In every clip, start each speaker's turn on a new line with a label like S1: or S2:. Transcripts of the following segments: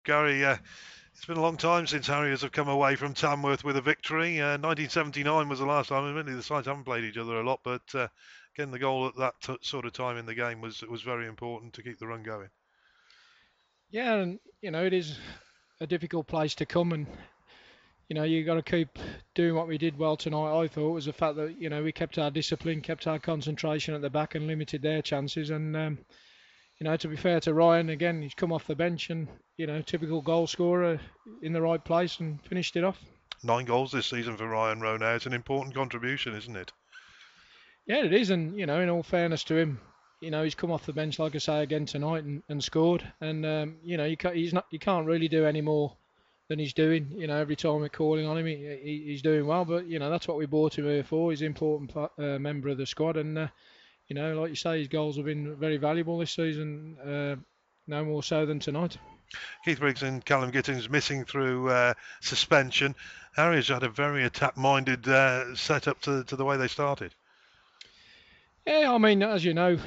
S1: Gary, it's been a long time since Harriers have come away from Tamworth with a victory. 1979 was the last time. Admittedly, the sides haven't played each other a lot, but getting the goal at that sort of time in the game was very important to keep the run going.
S2: Yeah, and it is a difficult place to come, and you got to keep doing what we did well tonight. I thought was the fact that we kept our discipline, kept our concentration at the back, and limited their chances. And to be fair to Ryan, again, he's come off the bench and typical goal scorer in the right place and finished it off.
S1: 9 goals this season for Ryan Rowe now. It's an important contribution, isn't it?
S2: Yeah, it is, and in all fairness to him, he's come off the bench like I say again tonight and scored, and you can't really do any more than he's doing. Every time we're calling on him, he's doing well. But that's what we bought him here for. He's an important member of the squad, and like you say, his goals have been very valuable this season. No more so than tonight.
S1: Keith Briggs and Callum Gittins missing through suspension. Harriers had a very attack-minded setup to the way they started.
S2: Yeah, I mean, as you know,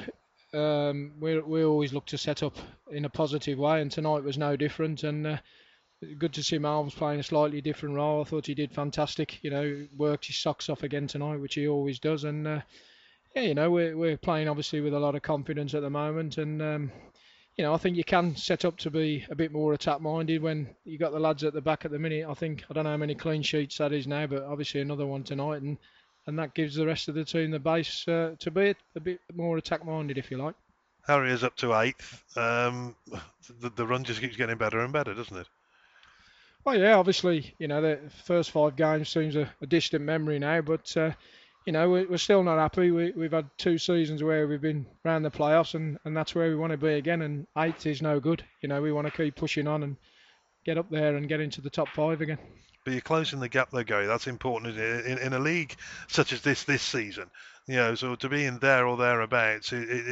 S2: we always look to set up in a positive way, and tonight was no different. And good to see Marv's playing a slightly different role. I thought he did fantastic. Worked his socks off again tonight, which he always does. And yeah, we're playing obviously with a lot of confidence at the moment, and I think you can set up to be a bit more attack minded when you got the lads at the back at the minute. I don't know how many clean sheets that is now, but obviously another one tonight, and that gives the rest of the team the base to be a bit more attack minded, if you like.
S1: Harriers up to eighth. The run just keeps getting better and better, doesn't it?
S2: Well, yeah, obviously, the first 5 games seems a distant memory now, but we're still not happy. We've had 2 seasons where we've been round the playoffs, and that's where we want to be again. And eighth is no good. We want to keep pushing on and get up there and get into the top 5 again.
S1: But you're closing the gap there, Gary. That's important in a league such as this season. So to be in there or thereabouts,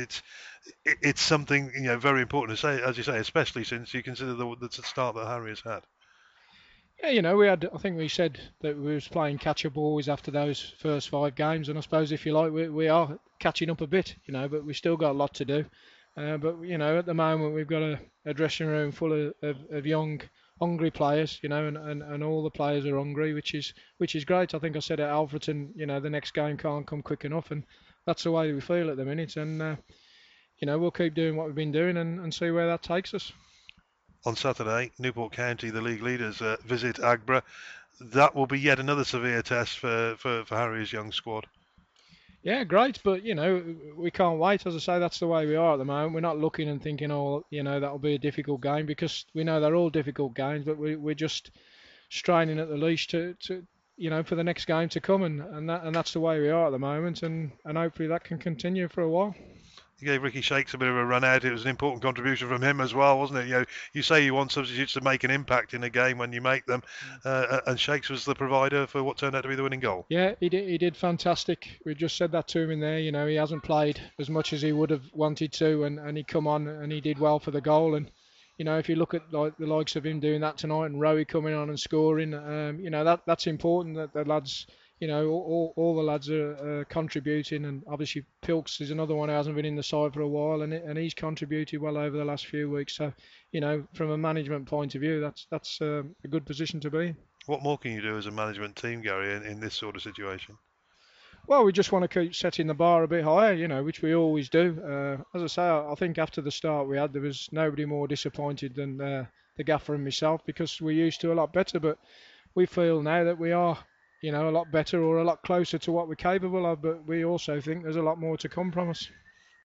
S1: it's something very important to say, as you say, especially since you consider the start that Harry has had.
S2: Yeah, I think we said that we was playing catch-up always after those first 5 games, and I suppose if you like, we are catching up a bit, but we still got a lot to do. But at the moment we've got a dressing room full of young, hungry players, and all the players are hungry, which is great. I think I said at Alfreton, the next game can't come quick enough, and that's the way we feel at the minute. And we'll keep doing what we've been doing and see where that takes us.
S1: On Saturday, Newport County, the league leaders, visit Agbra. That will be yet another severe test for Harry's young squad.
S2: Yeah, great, but we can't wait. As I say, that's the way we are at the moment. We're not looking and thinking, oh, that'll be a difficult game, because we know they're all difficult games, but we're just straining at the leash to for the next game to come, and that's the way we are at the moment, and hopefully that can continue for a while.
S1: You gave Ricky Shakes a bit of a run out. It was an important contribution from him as well, wasn't it? You say you want substitutes to make an impact in a game when you make them, and Shakes was the provider for what turned out to be the winning goal.
S2: Yeah, he did fantastic. We just said that to him in there. He hasn't played as much as he would have wanted to, and he come on and he did well for the goal. And if you look at like the likes of him doing that tonight and Rowie coming on and scoring, that's important that the lads, all the lads are contributing, and obviously Pilks is another one who hasn't been in the side for a while, and he's contributed well over the last few weeks. So, from a management point of view, that's a good position to be in.
S1: What more can you do as a management team, Gary, in this sort of situation?
S2: Well, we just want to keep setting the bar a bit higher, which we always do. As I say, I think after the start we had, there was nobody more disappointed than the gaffer and myself, because we're used to a lot better. But we feel now that we are, a lot better or a lot closer to what we're capable of. But we also think there's a lot more to come from us.